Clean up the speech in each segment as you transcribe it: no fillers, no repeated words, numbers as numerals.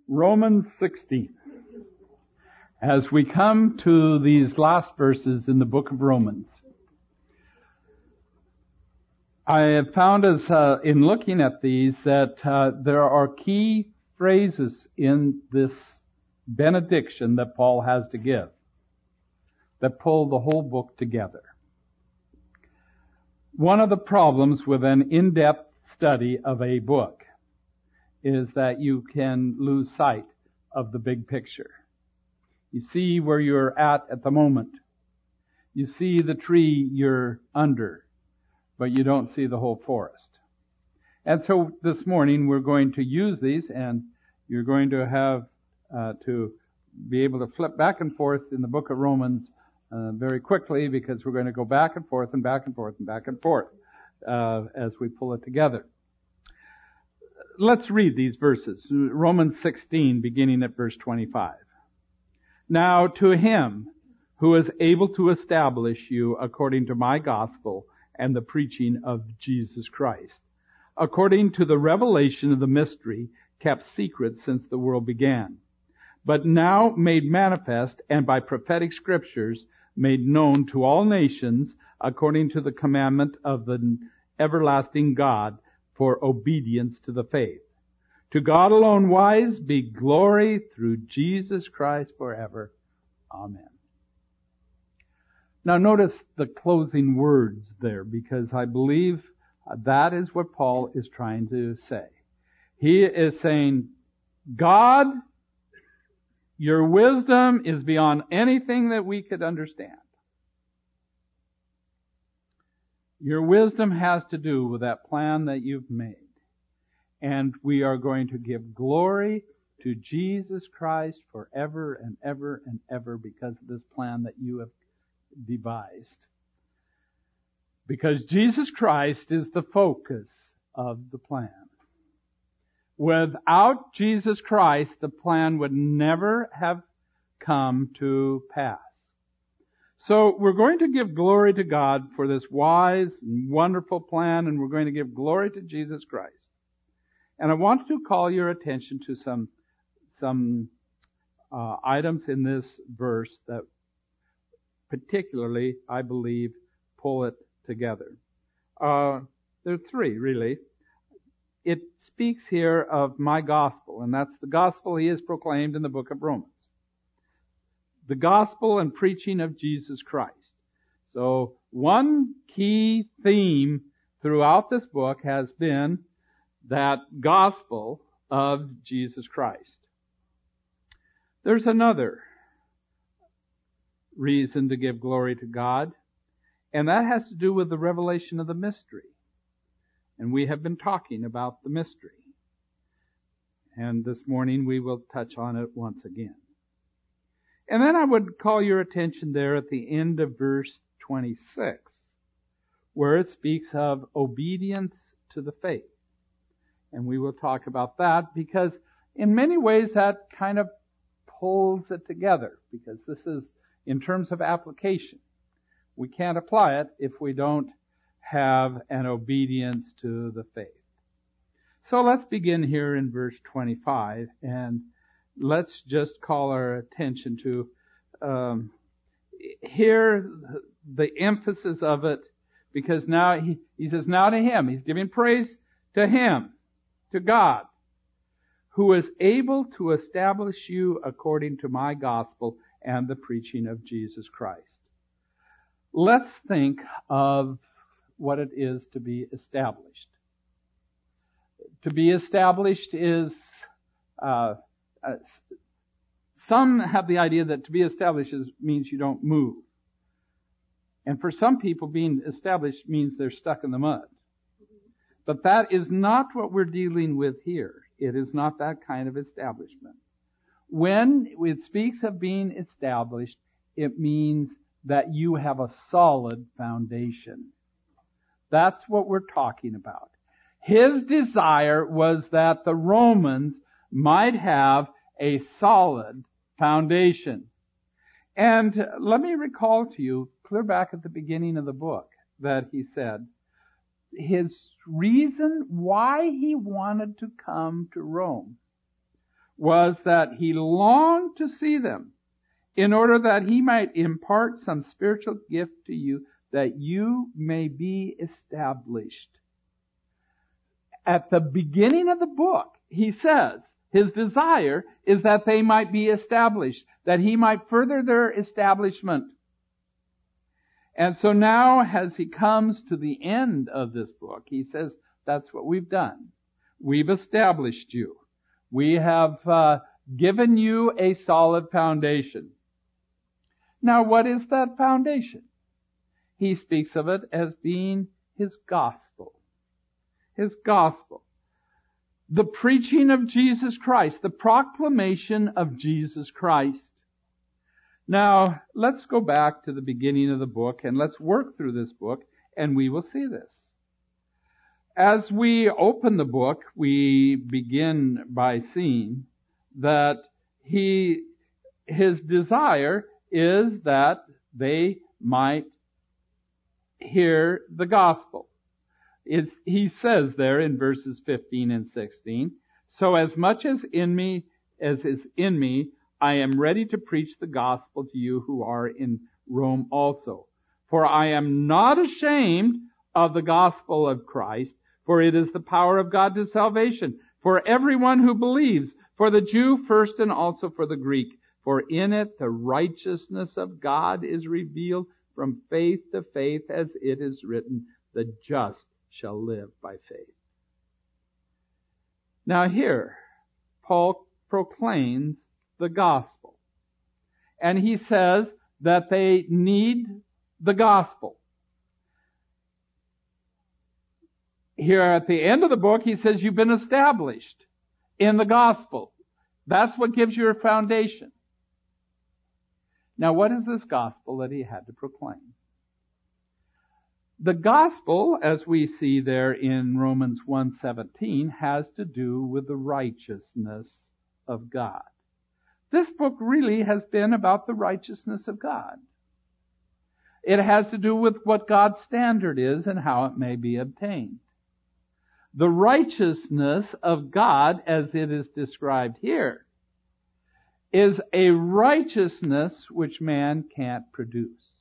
Romans 16. As we come to these last verses in the book of Romans, I have found in looking at these that there are key phrases in this benediction that Paul has to give that pull the whole book together. One of the problems with an in-depth study of a book is that you can lose sight of the big picture. You see where you're at the moment. You see the tree you're under, but you don't see the whole forest. And so this morning we're going to use these, and you're going to have to be able to flip back and forth in the book of Romans very quickly, because we're going to go back and forth and back and forth and back and forth as we pull it together. Let's read these verses. Romans 16, beginning at verse 25. Now to him who is able to establish you according to my gospel and the preaching of Jesus Christ, according to the revelation of the mystery kept secret since the world began, but now made manifest and by prophetic scriptures made known to all nations according to the commandment of the everlasting God, for obedience to the faith. To God alone wise be glory through Jesus Christ forever. Amen. Now notice the closing words there, because I believe that is what Paul is trying to say. He is saying, God, your wisdom is beyond anything that we could understand. Your wisdom has to do with that plan that you've made. And we are going to give glory to Jesus Christ forever and ever and ever because of this plan that you have devised. Because Jesus Christ is the focus of the plan. Without Jesus Christ, the plan would never have come to pass. So we're going to give glory to God for this wise and wonderful plan, and we're going to give glory to Jesus Christ. And I want to call your attention to some items in this verse that particularly, I believe, pull it together. There are three, really. It speaks here of my gospel, and that's the gospel he has proclaimed in the book of Romans. The gospel and preaching of Jesus Christ. So one key theme throughout this book has been that gospel of Jesus Christ. There's another reason to give glory to God, and that has to do with the revelation of the mystery. And we have been talking about the mystery. And this morning we will touch on it once again. And then I would call your attention there at the end of verse 26, where it speaks of obedience to the faith. And we will talk about that because in many ways that kind of pulls it together, because this is in terms of application. We can't apply it if we don't have an obedience to the faith. So let's begin here in verse 25, and let's just call our attention to here the emphasis of it, because now he says, now to him, he's giving praise to him, to God, who is able to establish you according to my gospel and the preaching of Jesus Christ. Let's think of what it is to be established. To be established is, some have the idea that to be established means you don't move. And for some people, being established means they're stuck in the mud. But that is not what we're dealing with here. It is not that kind of establishment. When it speaks of being established, it means that you have a solid foundation. That's what we're talking about. His desire was that the Romans might have a solid foundation. And let me recall to you, clear back at the beginning of the book, that he said his reason why he wanted to come to Rome was that he longed to see them in order that he might impart some spiritual gift to you, that you may be established. At the beginning of the book, he says his desire is that they might be established, that he might further their establishment. And so now, as he comes to the end of this book, he says, that's what we've done. We've established you. We have given you a solid foundation. Now, what is that foundation? He speaks of it as being his gospel. His gospel. The preaching of Jesus Christ, the proclamation of Jesus Christ. Now, let's go back to the beginning of the book and let's work through this book and we will see this. As we open the book, we begin by seeing that his desire is that they might hear the gospel. He says there in verses 15 and 16, so as much as is in me, I am ready to preach the gospel to you who are in Rome also. For I am not ashamed of the gospel of Christ, for it is the power of God to salvation for everyone who believes, for the Jew first and also for the Greek. For in it the righteousness of God is revealed from faith to faith, as it is written, the just shall live by faith. Now here, Paul proclaims the gospel. And he says that they need the gospel. Here at the end of the book, he says you've been established in the gospel. That's what gives you a foundation. Now, what is this gospel that he had to proclaim? The gospel, as we see there in Romans 1:17, has to do with the righteousness of God. This book really has been about the righteousness of God. It has to do with what God's standard is and how it may be obtained. The righteousness of God, as it is described here, is a righteousness which man can't produce.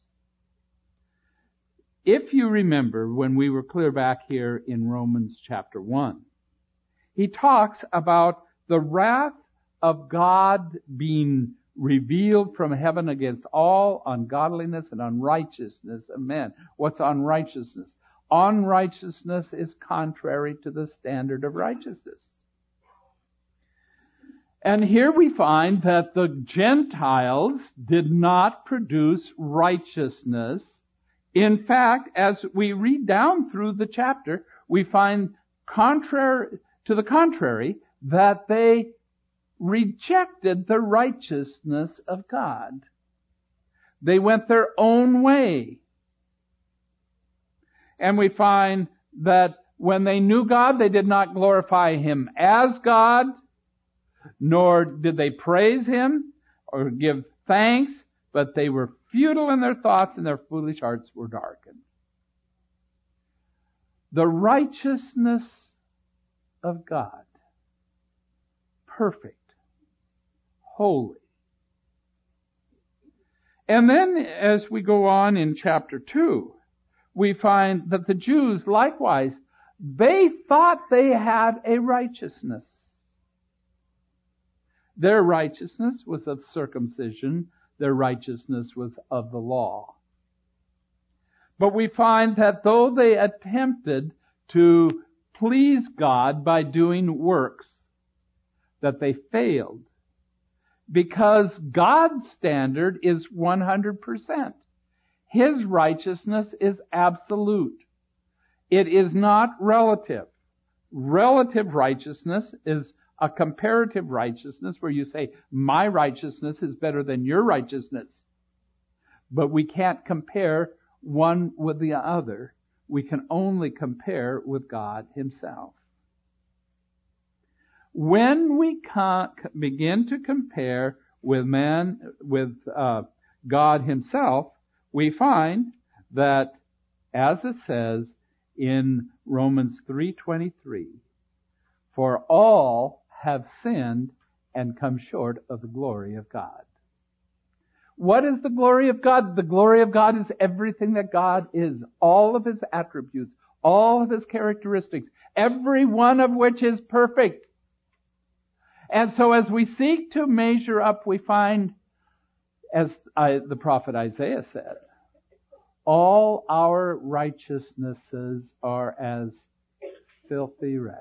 If you remember when we were clear back here in Romans chapter 1, he talks about the wrath of God being revealed from heaven against all ungodliness and unrighteousness of men. What's unrighteousness? Unrighteousness is contrary to the standard of righteousness. And here we find that the Gentiles did not produce righteousness. In fact, as we read down through the chapter, we find contrary that they rejected the righteousness of God. They went their own way. And we find that when they knew God, they did not glorify Him as God, nor did they praise Him or give thanks, but they were futile in their thoughts and their foolish hearts were darkened. The righteousness of God, perfect, holy. And then as we go on in chapter 2, we find that the Jews likewise, they thought they had a righteousness. Their righteousness was of circumcision. Their righteousness was of the law. But we find that though they attempted to please God by doing works, that they failed. Because God's standard is 100%. His righteousness is absolute. It is not relative. Relative righteousness is a comparative righteousness where you say, my righteousness is better than your righteousness. But we can't compare one with the other. We can only compare with God Himself. When we begin to compare with God Himself, we find that, as it says in Romans 3:23, for all have sinned and come short of the glory of God. What is the glory of God? The glory of God is everything that God is, all of His attributes, all of His characteristics, every one of which is perfect. And so as we seek to measure up, we find, as the prophet Isaiah said, all our righteousnesses are as filthy rags,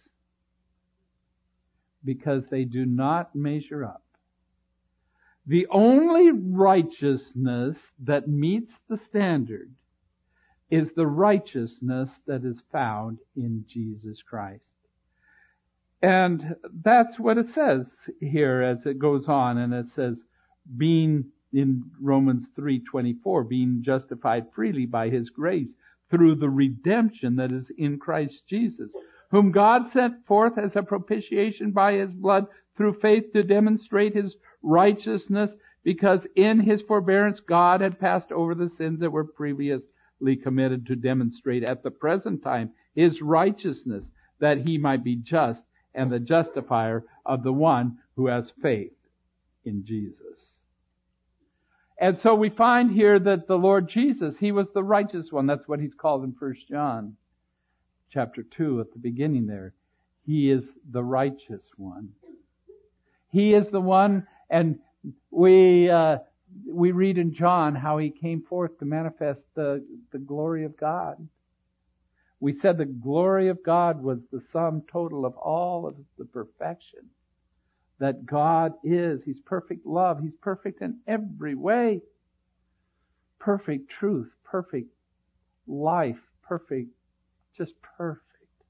because they do not measure up. The only righteousness that meets the standard is the righteousness that is found in Jesus Christ. And that's what it says here as it goes on, and it says, being in Romans 3:24, being justified freely by His grace through the redemption that is in Christ Jesus, whom God sent forth as a propitiation by His blood through faith to demonstrate His righteousness, because in His forbearance God had passed over the sins that were previously committed, to demonstrate at the present time His righteousness, that He might be just and the justifier of the one who has faith in Jesus. And so we find here that the Lord Jesus, He was the righteous one. That's what He's called in 1 John chapter 2 at the beginning there. He is the righteous one. He is the one, and we read in John how He came forth to manifest the glory of God. We said the glory of God was the sum total of all of the perfection that God is. He's perfect love. He's perfect in every way. Perfect truth, perfect life, perfect, just perfect.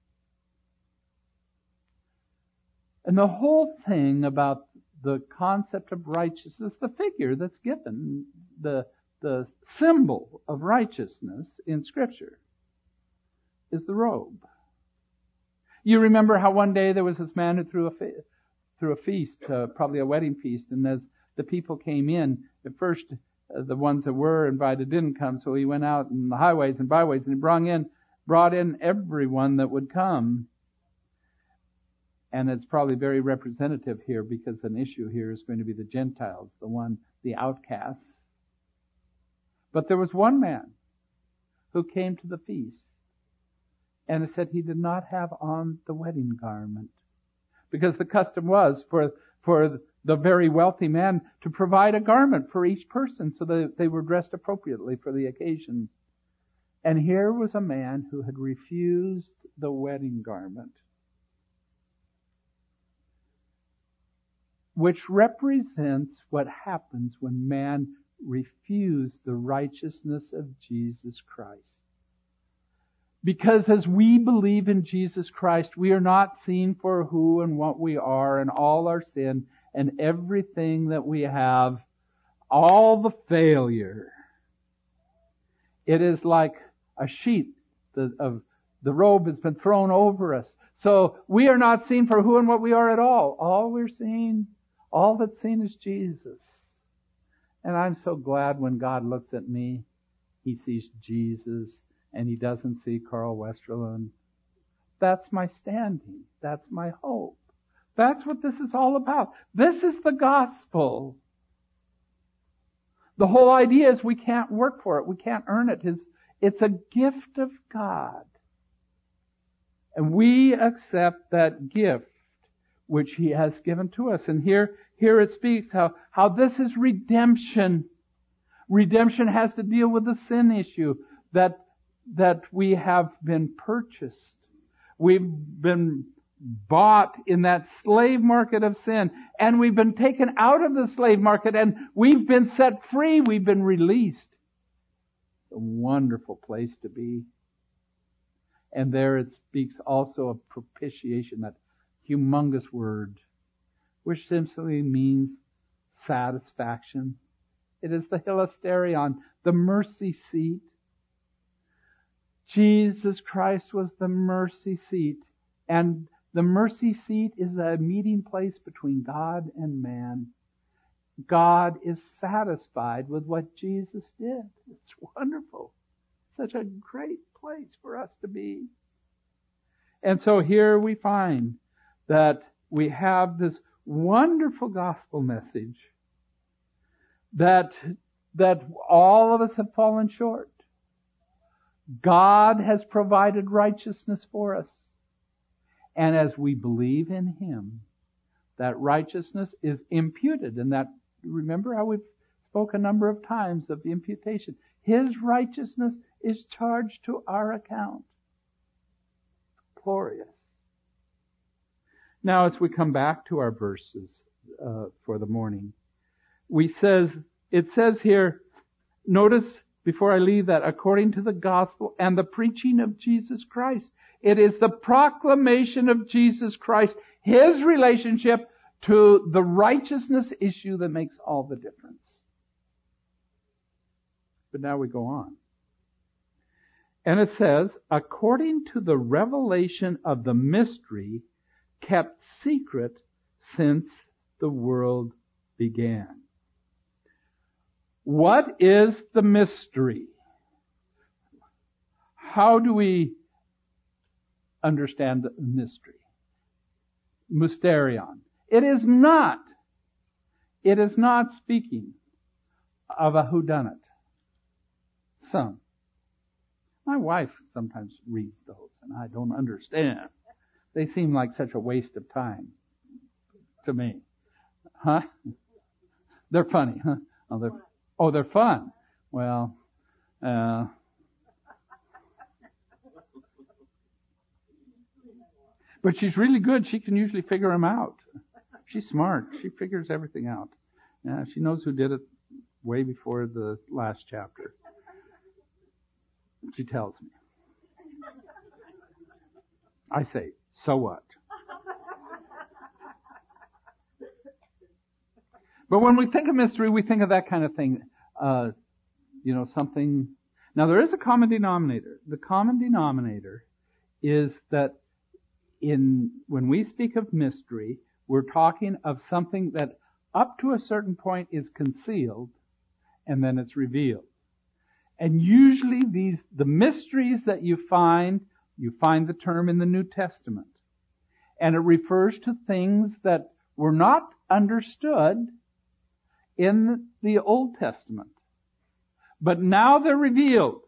And the whole thing about the concept of righteousness, the figure that's given, the symbol of righteousness in Scripture, is the robe. You remember how one day there was this man who threw a feast, probably a wedding feast, and as the people came in, at first the ones that were invited didn't come, so he went out in the highways and byways and he brought in everyone that would come. And it's probably very representative here, because an issue here is going to be the Gentiles, the outcasts. But there was one man who came to the feast, and it said he did not have on the wedding garment, because the custom was for the very wealthy man to provide a garment for each person so that they were dressed appropriately for the occasion. And here was a man who had refused the wedding garment, which represents what happens when man refuses the righteousness of Jesus Christ. Because as we believe in Jesus Christ, we are not seen for who and what we are and all our sin and everything that we have, all the failure. It is like a sheet of the robe has been thrown over us. So we are not seen for who and what we are at all. All that's seen is Jesus. And I'm so glad when God looks at me, He sees Jesus. And He doesn't see Carl Westerlund. That's my standing. That's my hope. That's what this is all about. This is the gospel. The whole idea is we can't work for it. We can't earn it. It's a gift of God. And we accept that gift which He has given to us. And here it speaks how this is redemption. Redemption has to deal with the sin issue, that we have been purchased. We've been bought in that slave market of sin, and we've been taken out of the slave market, and we've been set free. We've been released. A wonderful place to be. And there it speaks also of propitiation, that humongous word, which simply means satisfaction. It is the hilasterion, the mercy seat. Jesus Christ was the mercy seat. And the mercy seat is a meeting place between God and man. God is satisfied with what Jesus did. It's wonderful. Such a great place for us to be. And so here we find that we have this wonderful gospel message that all of us have fallen short. God has provided righteousness for us. And as we believe in Him, that righteousness is imputed. And that, remember how we've spoke a number of times of the imputation. His righteousness is charged to our account. Glorious. Now, as we come back to our verses for the morning, it says here, notice before I leave that, according to the gospel and the preaching of Jesus Christ. It is the proclamation of Jesus Christ, His relationship to the righteousness issue that makes all the difference. But now we go on. And it says, according to the revelation of the mystery kept secret since the world began. What is the mystery? How do we understand the mystery? Mysterion. It is not speaking of a whodunit. Some. My wife sometimes reads those, and I don't understand. They seem like such a waste of time to me. Huh? They're funny, huh? They're fun. Well, but she's really good. She can usually figure them out. She's smart. She figures everything out. Yeah, she knows who did it way before the last chapter. She tells me. I say, so what? But when we think of mystery, we think of that kind of thing. Something. Now, there is a common denominator. The common denominator is that when we speak of mystery, we're talking of something that up to a certain point is concealed, and then it's revealed. And usually the mysteries that you find the term in the New Testament. And it refers to things that were not understood in the Old Testament. But now they're revealed.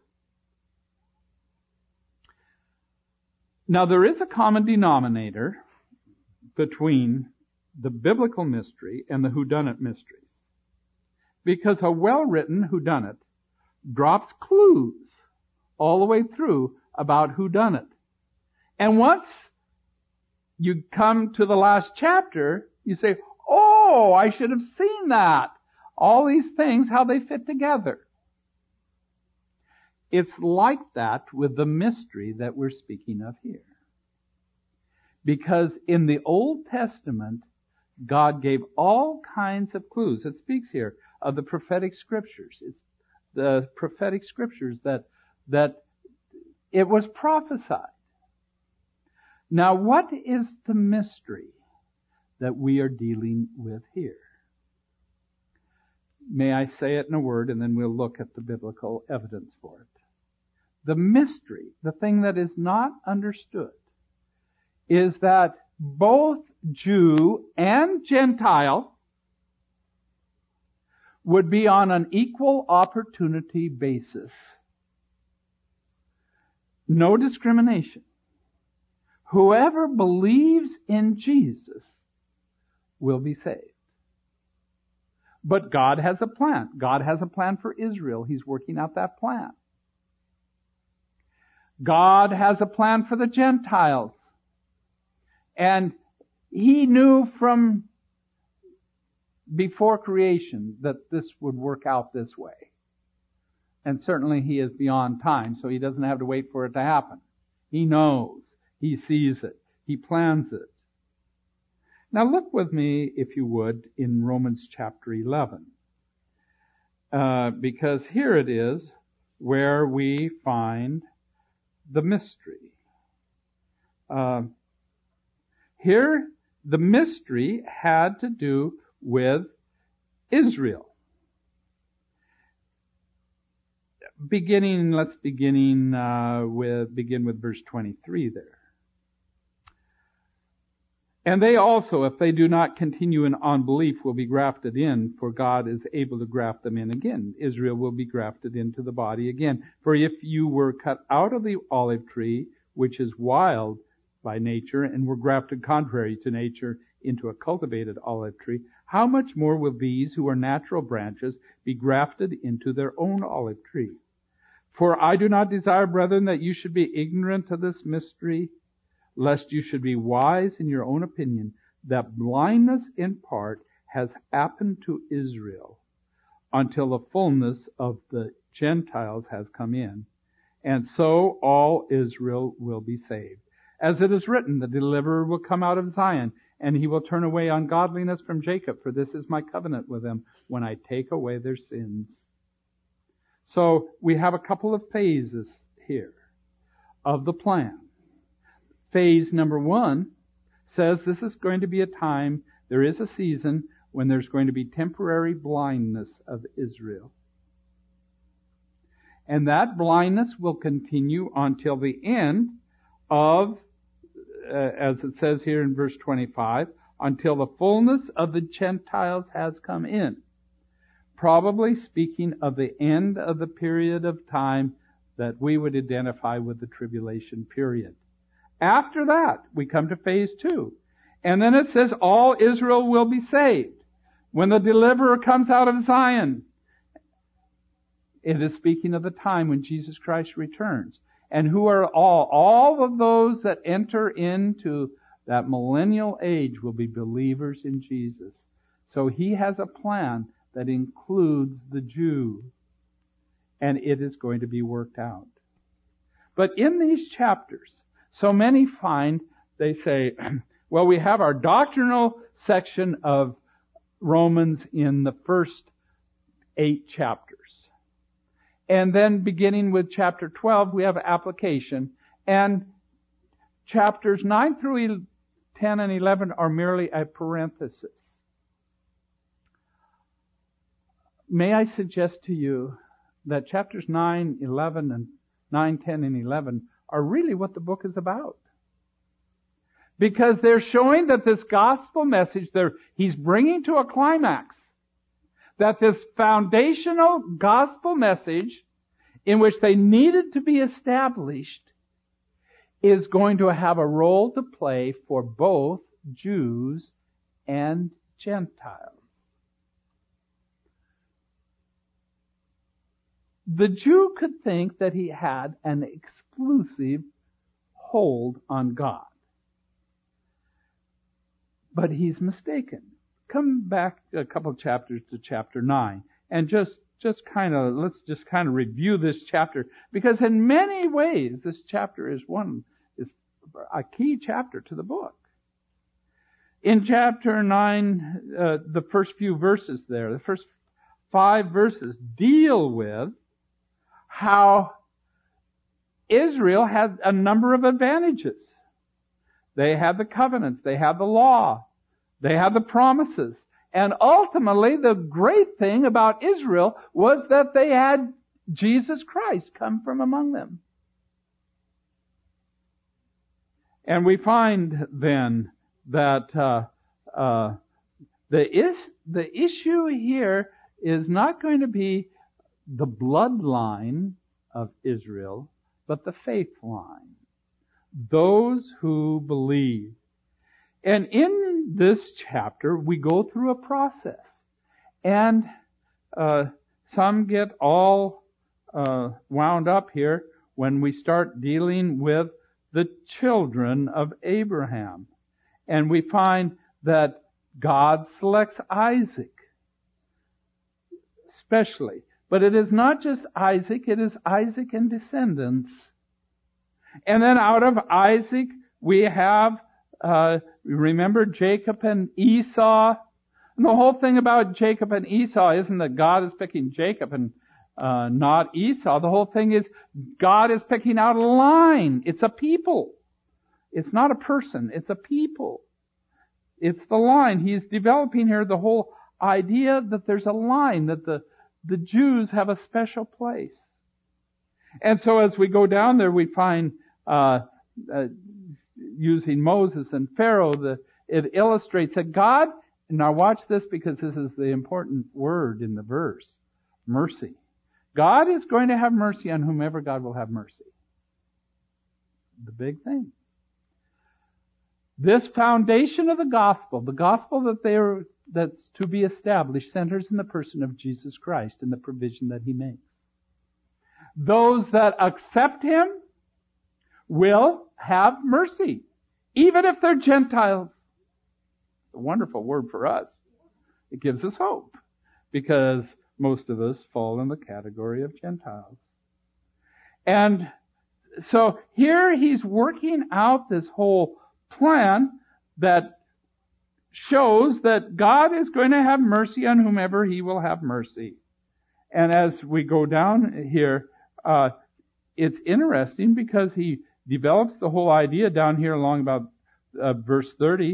Now there is a common denominator between the biblical mystery and the whodunit mysteries. Because a well-written whodunit drops clues all the way through about whodunit. And once you come to the last chapter, you say, oh, I should have seen that. All these things, how they fit together. It's like that with the mystery that we're speaking of here. Because in the Old Testament, God gave all kinds of clues. It speaks here of the prophetic scriptures. It's the prophetic scriptures that it was prophesied. Now, what is the mystery that we are dealing with here? May I say it in a word, and then we'll look at the biblical evidence for it. The mystery, the thing that is not understood, is that both Jew and Gentile would be on an equal opportunity basis. No discrimination. Whoever believes in Jesus will be saved. But God has a plan. God has a plan for Israel. He's working out that plan. God has a plan for the Gentiles. And He knew from before creation that this would work out this way. And certainly He is beyond time, so He doesn't have to wait for it to happen. He knows. He sees it. He plans it. Now look with me, if you would, in Romans chapter 11. Because here it is where we find the mystery. Here, the mystery had to do with Israel. Let's begin with verse 23 there. And they also, if they do not continue in unbelief, will be grafted in, for God is able to graft them in again. Israel will be grafted into the body again. For if you were cut out of the olive tree, which is wild by nature, and were grafted contrary to nature into a cultivated olive tree, how much more will these who are natural branches be grafted into their own olive tree? For I do not desire, brethren, that you should be ignorant of this mystery, lest you should be wise in your own opinion, that blindness in part has happened to Israel until the fullness of the Gentiles has come in, and so all Israel will be saved. As it is written, the deliverer will come out of Zion, and he will turn away ungodliness from Jacob, for this is my covenant with them when I take away their sins. So we have a couple of phases here of the plan. Phase number 1 says this is going to be a time, there is a season when there's going to be temporary blindness of Israel. And that blindness will continue until the end of, as it says here in verse 25, until the fullness of the Gentiles has come in. Probably speaking of the end of the period of time that we would identify with the tribulation period. After that, we come to phase 2. And then it says all Israel will be saved. When the deliverer comes out of Zion, it is speaking of the time when Jesus Christ returns. And who are all? All of those that enter into that millennial age will be believers in Jesus. So he has a plan that includes the Jew. And it is going to be worked out. But in these chapters, so many find, they say, well, we have our doctrinal section of Romans in the first 8 chapters. And then beginning with chapter 12, we have application. And chapters 9 through 10 and 11 are merely a parenthesis. May I suggest to you that chapters 9, 11, and 9, 10, and 11 are really what the book is about. Because they're showing that this gospel message he's bringing to a climax. That this foundational gospel message in which they needed to be established is going to have a role to play for both Jews and Gentiles. The Jew could think that he had an exclusive hold on God. But he's mistaken. Come back a couple of chapters to chapter 9 and let's just kind of review this chapter, because in many ways this chapter is a key chapter to the book. In chapter 9, the first few verses there, the first 5 verses deal with how Israel had a number of advantages. They had the covenants, they had the law, they had the promises. And ultimately, the great thing about Israel was that they had Jesus Christ come from among them. And we find then that the issue here is not going to be the bloodline of Israel, but the faith line. Those who believe. And in this chapter, we go through a process. And some get all wound up here when we start dealing with the children of Abraham. And we find that God selects Isaac, especially. But it is not just Isaac, it is Isaac and descendants. And then out of Isaac, we have, remember Jacob and Esau. And the whole thing about Jacob and Esau isn't that God is picking Jacob and not Esau. The whole thing is God is picking out a line. It's a people. It's not a person. It's a people. It's the line. He's developing here the whole idea that there's a line, that the Jews have a special place. And so as we go down there, we find, using Moses and Pharaoh, it illustrates that God, now watch this because this is the important word in the verse, mercy. God is going to have mercy on whomever God will have mercy. The big thing. This foundation of the gospel that's to be established, centers in the person of Jesus Christ and the provision that He makes. Those that accept Him will have mercy, even if they're Gentiles. It's a wonderful word for us. It gives us hope, because most of us fall in the category of Gentiles. And so here He's working out this whole plan that shows that God is going to have mercy on whomever He will have mercy. And as we go down here, it's interesting because He develops the whole idea down here along about verse 30.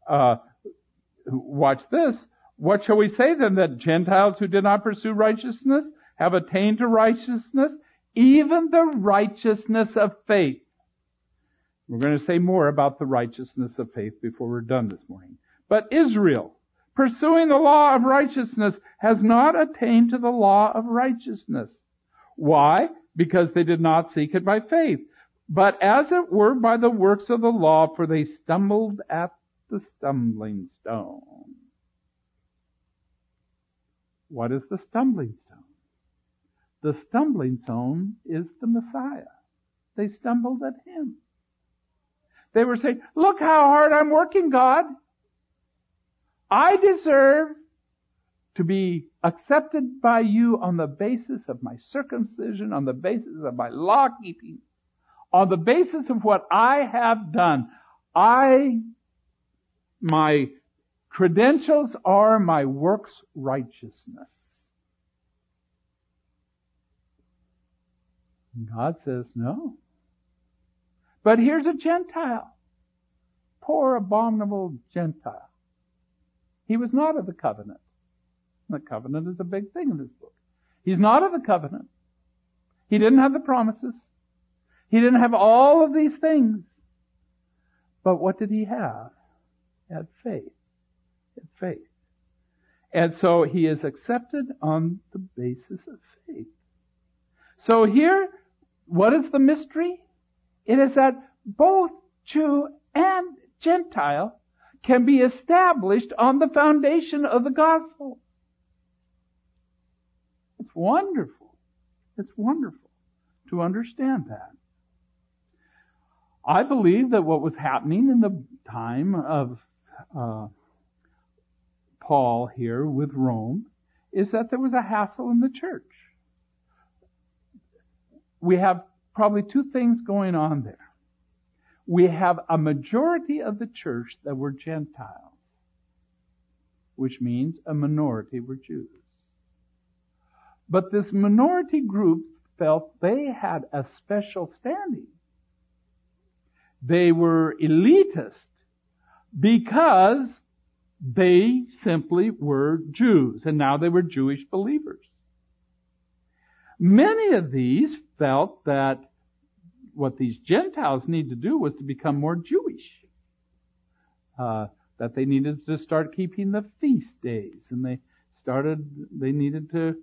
Watch this. What shall we say then? That Gentiles who did not pursue righteousness have attained to righteousness, even the righteousness of faith. We're going to say more about the righteousness of faith before we're done this morning. But Israel, pursuing the law of righteousness, has not attained to the law of righteousness. Why? Because they did not seek it by faith, but as it were by the works of the law, for they stumbled at the stumbling stone. What is the stumbling stone? The stumbling stone is the Messiah. They stumbled at Him. They were saying, look how hard I'm working, God. I deserve to be accepted by You on the basis of my circumcision, on the basis of my law keeping, on the basis of what I have done. My credentials are my works righteousness. And God says, no. But here's a Gentile. Poor, abominable Gentile. He was not of the covenant. The covenant is a big thing in this book. He's not of the covenant. He didn't have the promises. He didn't have all of these things. But what did he have? He had faith. He had faith. And so he is accepted on the basis of faith. So here, what is the mystery? It is that both Jew and Gentile can be established on the foundation of the gospel. It's wonderful. It's wonderful to understand that. I believe that what was happening in the time of Paul here with Rome is that there was a hassle in the church. We have probably two things going on there. We have a majority of the church that were Gentiles, which means a minority were Jews. But this minority group felt they had a special standing. They were elitist because they simply were Jews, and now they were Jewish believers. Many of these felt that what these Gentiles need to do was to become more Jewish. That they needed to start keeping the feast days, and they needed to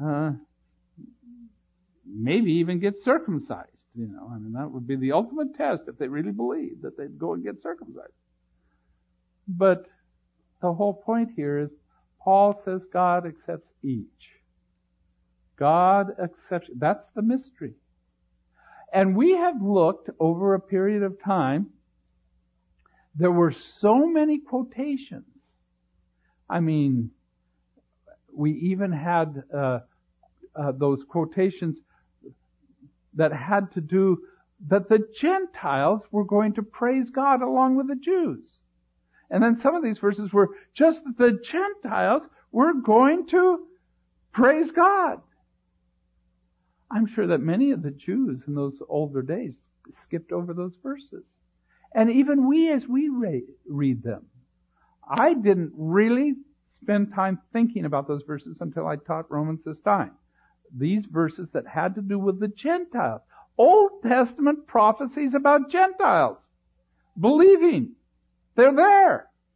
maybe even get circumcised. That would be the ultimate test if they really believed that they'd go and get circumcised. But the whole point here is Paul says God accepts each. God accepts. That's the mystery. And we have looked over a period of time. There were so many quotations. We even had those quotations that had to do that the Gentiles were going to praise God along with the Jews. And then some of these verses were just that the Gentiles were going to praise God. I'm sure that many of the Jews in those older days skipped over those verses. And even we, as we read them, I didn't really spend time thinking about those verses until I taught Romans this time. These verses that had to do with the Gentiles. Old Testament prophecies about Gentiles. Believing. They're there.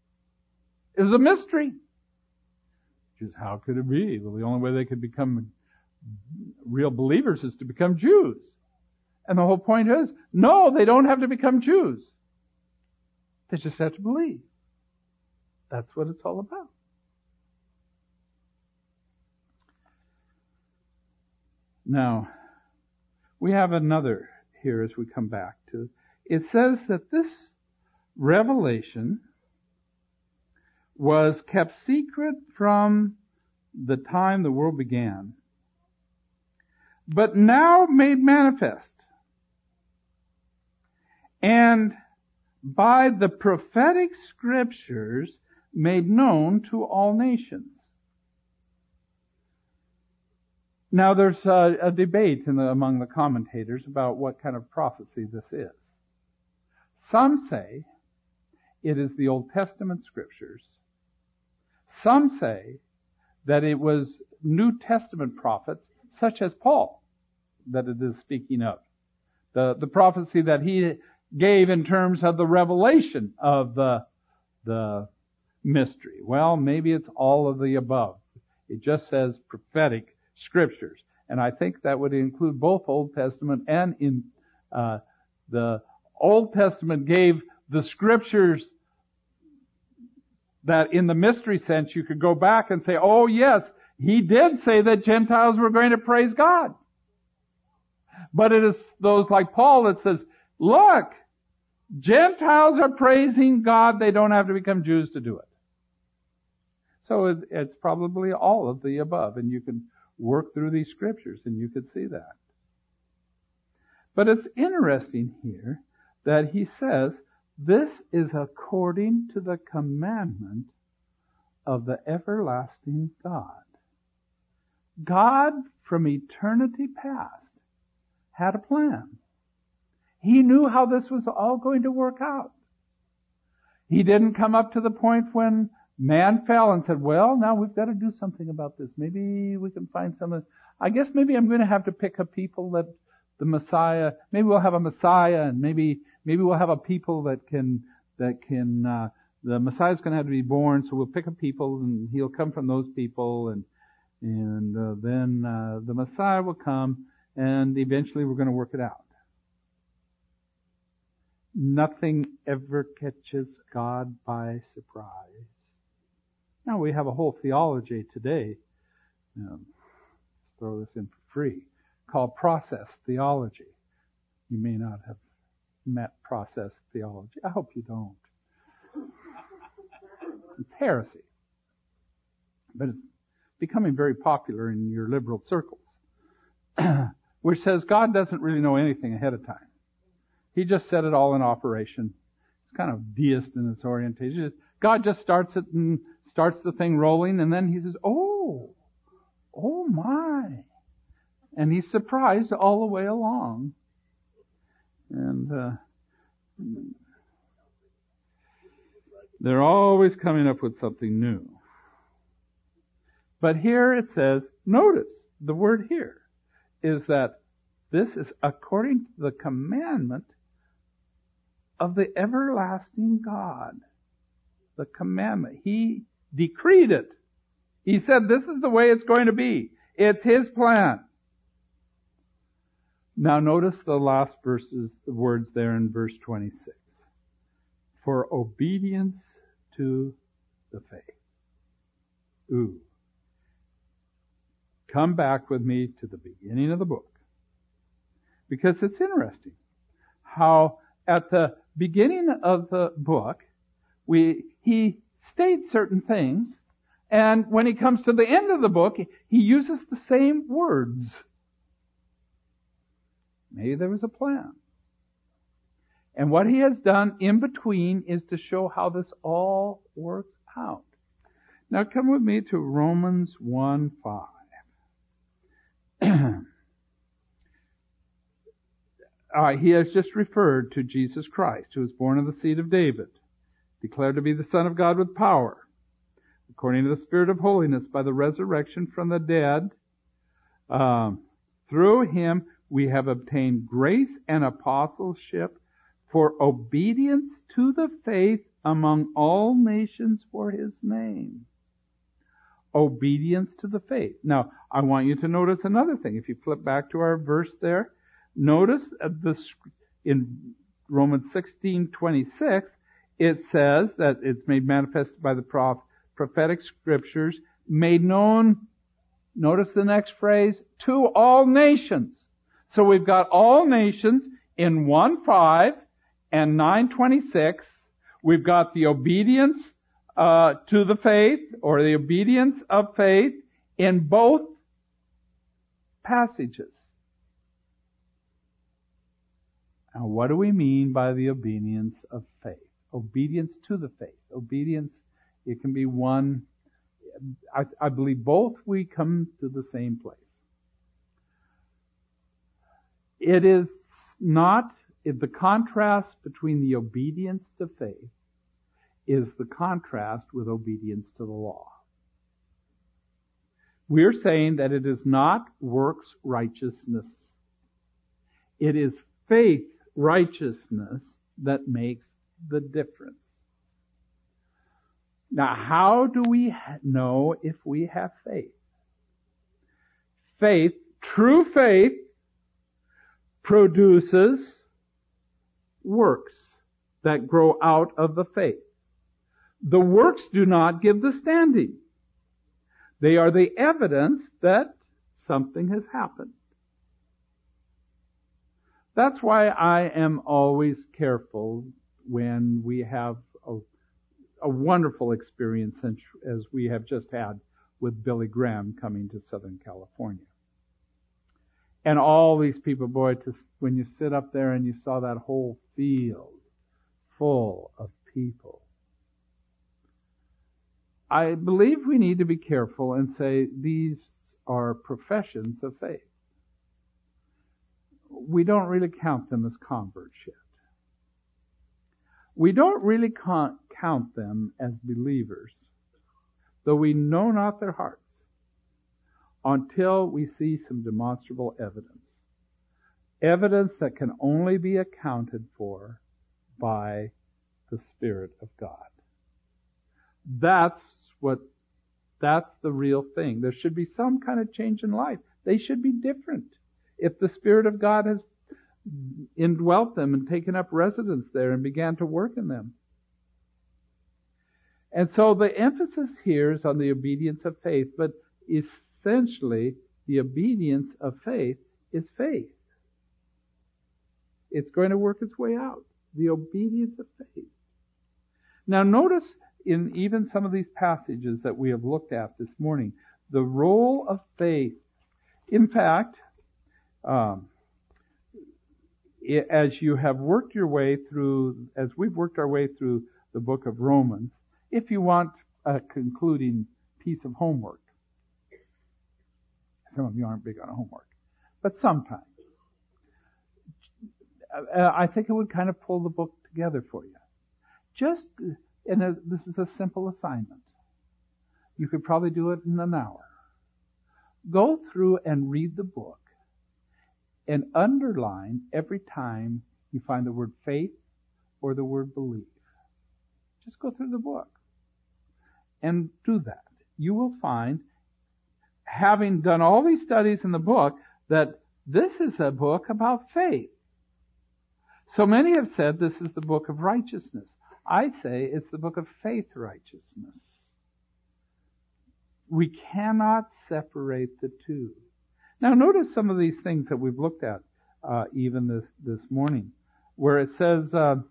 It was a mystery. Jews, how could it be? Well, the only way they could become real believers is to become Jews. And the whole point is, no, they don't have to become Jews. They just have to believe. That's what it's all about. Now, we have another here as we come back to. It says that this revelation was kept secret from the time the world began, but now made manifest, and by the prophetic scriptures made known to all nations. Now there's a debate among the commentators about what kind of prophecy this is. Some say it is the Old Testament scriptures. Some say that it was New Testament prophets, such as Paul, that it is speaking of. The prophecy that he gave in terms of the revelation of the mystery. Well, maybe it's all of the above. It just says prophetic scriptures. And I think that would include both Old Testament and in the Old Testament gave the scriptures that in the mystery sense you could go back and say, oh yes, he did say that Gentiles were going to praise God. But it is those like Paul that says, look, Gentiles are praising God. They don't have to become Jews to do it. So it's probably all of the above. And you can work through these scriptures and you could see that. But it's interesting here that he says, this is according to the commandment of the everlasting God. God, from eternity past, had a plan. He knew how this was all going to work out. He didn't come up to the point when man fell and said, well, now we've got to do something about this. Maybe we can find some. I guess maybe I'm going to have to pick a people that the Messiah, maybe we'll have a Messiah, and maybe we'll have a people that can, the Messiah's going to have to be born, so we'll pick a people and he'll come from those people, and then the Messiah will come, and eventually we're going to work it out. Nothing ever catches God by surprise. Now we have a whole theology today, let's throw this in for free, called process theology. You may not have met process theology. I hope you don't. It's heresy. But it's becoming very popular in your liberal circles, which says God doesn't really know anything ahead of time. He just set it all in operation. It's kind of deist in its orientation. God just starts it and starts the thing rolling, and then he says, oh my. And he's surprised all the way along. And they're always coming up with something new. But here it says, notice, the word here is that this is according to the commandment of the everlasting God. The commandment. He decreed it. He said, this is the way it's going to be. It's His plan. Now notice the last verses, the words there in verse 26. For obedience to the faith. Ooh. Come back with me to the beginning of the book. Because it's interesting how at the beginning of the book, he states certain things, and when he comes to the end of the book, he uses the same words. Maybe there was a plan. And what he has done in between is to show how this all works out. Now come with me to Romans 1:5. He has just referred to Jesus Christ, who was born of the seed of David, declared to be the Son of God with power, according to the Spirit of holiness, by the resurrection from the dead. Through Him we have obtained grace and apostleship for obedience to the faith among all nations for his name. Obedience to the faith. Now, I want you to notice another thing. If you flip back to our verse there, notice this in Romans 16:26, it says that it's made manifest by the prophetic scriptures, made known, notice the next phrase, to all nations. So we've got all nations in 1:5 and 9:26. We've got the obedience to the faith, or the obedience of faith, in both passages. Now, what do we mean by the obedience of faith? Obedience to the faith. Obedience, it can be one. I believe both we come to the same place. It is not, the contrast between the obedience to faith is the contrast with obedience to the law. We're saying that it is not works righteousness. It is faith righteousness that makes the difference. Now, how do we know if we have faith? Faith, true faith, produces works that grow out of the faith. The works do not give the standing. They are the evidence that something has happened. That's why I am always careful when we have a wonderful experience as we have just had with Billy Graham coming to Southern California. And all these people, boy, when you sit up there and you saw that whole field full of people, I believe we need to be careful and say these are professions of faith. We don't really count them as converts yet. We don't really count them as believers, though we know not their hearts, until we see some demonstrable evidence. Evidence that can only be accounted for by the Spirit of God. That's the real thing. There should be some kind of change in life. They should be different. If the Spirit of God has indwelt them and taken up residence there and began to work in them. And so the emphasis here is on the obedience of faith, but essentially the obedience of faith is faith. It's going to work its way out. The obedience of faith. Now notice in even some of these passages that we have looked at this morning, the role of faith. In fact, as you have worked your way through, as we've worked our way through the book of Romans, if you want a concluding piece of homework, some of you aren't big on homework, but sometimes, I think it would kind of pull the book together for you. This is a simple assignment. You could probably do it in an hour. Go through and read the book and underline every time you find the word faith or the word believe. Just go through the book and do that. You will find, having done all these studies in the book, that this is a book about faith. So many have said this is the book of righteousness. I say it's the book of faith righteousness. We cannot separate the two. Now notice some of these things that we've looked at even this morning, where it says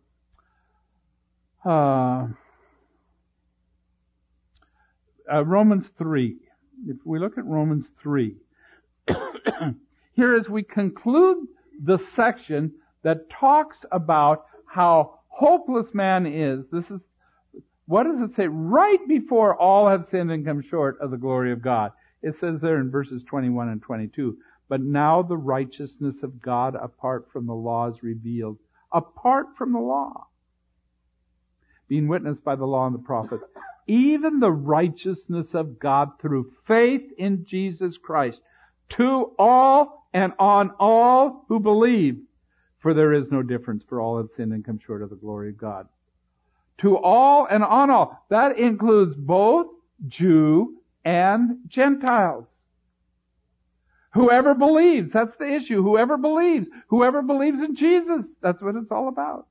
Romans 3. If we look at Romans 3, here as we conclude the section that talks about how hopeless man is, what does it say? Right before all have sinned and come short of the glory of God. It says there in verses 21 and 22, but now the righteousness of God apart from the law is revealed. Apart from the law. Being witnessed by the law and the prophets. Even the righteousness of God through faith in Jesus Christ. To all and on all who believe. For there is no difference, for all have sinned and come short of the glory of God. To all and on all. That includes both Jew and Gentiles. Whoever believes, that's the issue. Whoever believes in Jesus, that's what it's all about.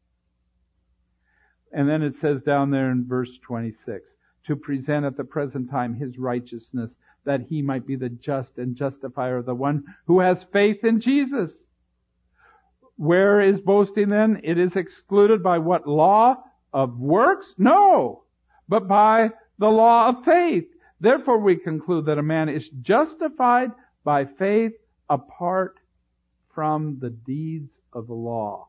And then it says down there in verse 26, to present at the present time his righteousness, that he might be the just and justifier of the one who has faith in Jesus. Where is boasting then? It is excluded by what law of works? No, but by the law of faith. Therefore we conclude that a man is justified by faith apart from the deeds of the law.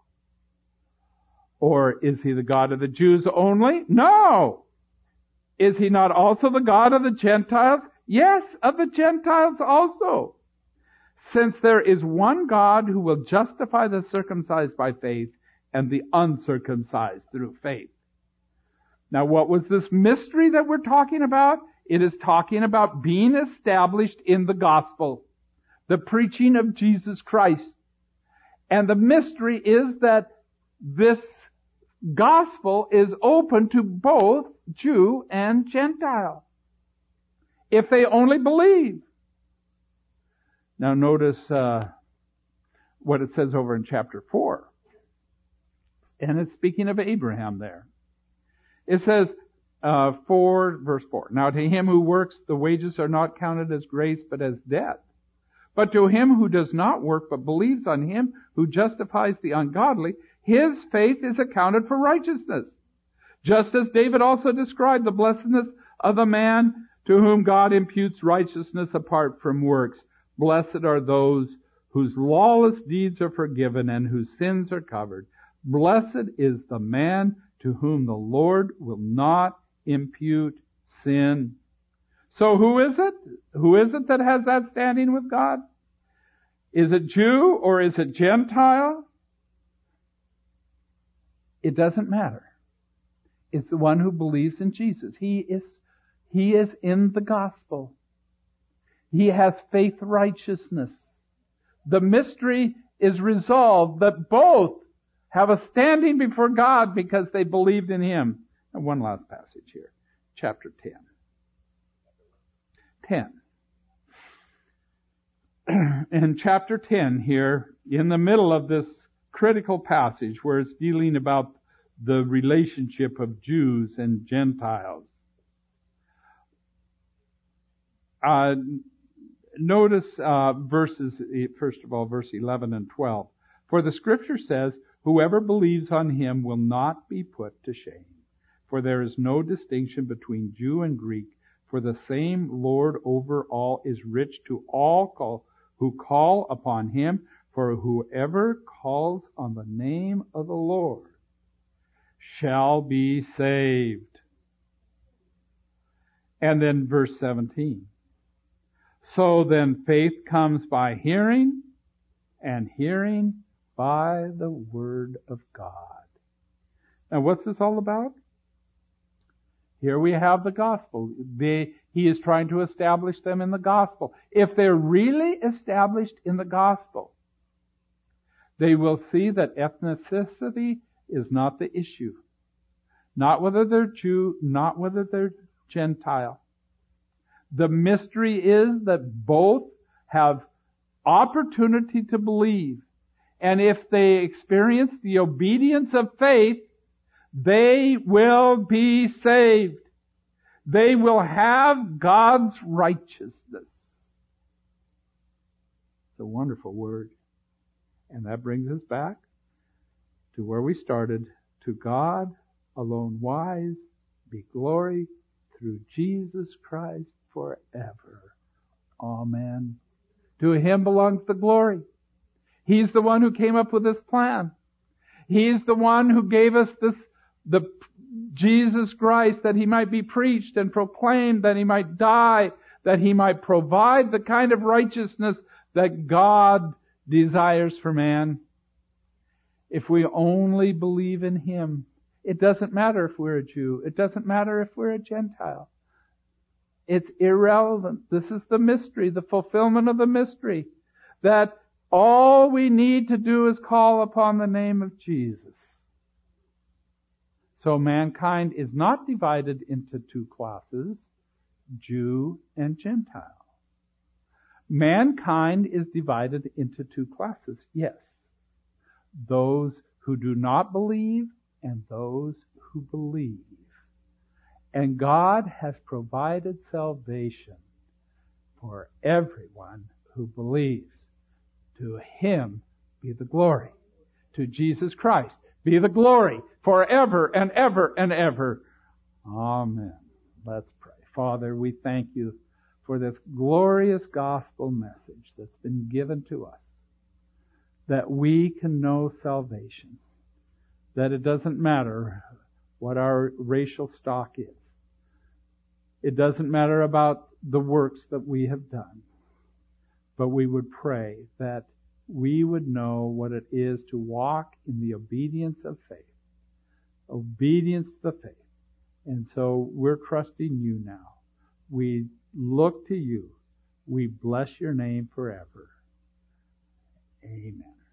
Or is he the God of the Jews only? No! Is he not also the God of the Gentiles? Yes, of the Gentiles also. Since there is one God who will justify the circumcised by faith and the uncircumcised through faith. Now, what was this mystery that we're talking about? It is talking about being established in the gospel, the preaching of Jesus Christ. And the mystery is that this gospel is open to both Jew and Gentile, if they only believe. Now notice what it says over in chapter 4. And it's speaking of Abraham there. It says, 4, verse 4, now to him who works, the wages are not counted as grace, but as debt. But to him who does not work, but believes on him who justifies the ungodly, his faith is accounted for righteousness. Just as David also described the blessedness of the man to whom God imputes righteousness apart from works. Blessed are those whose lawless deeds are forgiven and whose sins are covered. Blessed is the man to whom the Lord will not impute sin. So who is it? Who is it that has that standing with God? Is it Jew or is it Gentile? It doesn't matter. It's the one who believes in Jesus. He is in the gospel. He has faith righteousness. The mystery is resolved that both have a standing before God because they believed in Him. And one last passage here. Chapter 10. In chapter 10 here, in the middle of this critical passage where it's dealing about the relationship of Jews and Gentiles. Notice verses, first of all, verse 11 and 12. For the Scripture says, whoever believes on Him will not be put to shame. For there is no distinction between Jew and Greek, for the same Lord over all is rich to all who call upon Him. For whoever calls on the name of the Lord shall be saved. And then verse 17. So then faith comes by hearing, and hearing by the word of God. Now what's this all about? Here we have the gospel. He is trying to establish them in the gospel. If they're really established in the gospel, they will see that ethnicity is not the issue. Not whether they're Jew, not whether they're Gentile. The mystery is that both have opportunity to believe. And if they experience the obedience of faith, they will be saved. They will have God's righteousness. It's a wonderful word. And that brings us back to where we started. To God alone wise be glory through Jesus Christ forever. Amen. To Him belongs the glory. He's the one who came up with this plan. He's the one who gave us the Jesus Christ, that He might be preached and proclaimed, that He might die, that He might provide the kind of righteousness that God desires for man. If we only believe in Him, it doesn't matter if we're a Jew. It doesn't matter if we're a Gentile. It's irrelevant. This is the mystery, the fulfillment of the mystery. That all we need to do is call upon the name of Jesus. So mankind is not divided into two classes, Jew and Gentile. Mankind is divided into two classes, yes. Those who do not believe and those who believe. And God has provided salvation for everyone who believes. To Him be the glory. To Jesus Christ be the glory forever and ever and ever. Amen. Let's pray. Father, we thank you for this glorious gospel message that's been given to us, that we can know salvation, that it doesn't matter what our racial stock is. It doesn't matter about the works that we have done, but we would pray that we would know what it is to walk in the obedience of faith, obedience to the faith. And so we're trusting you now. We look to you. We bless your name forever. Amen.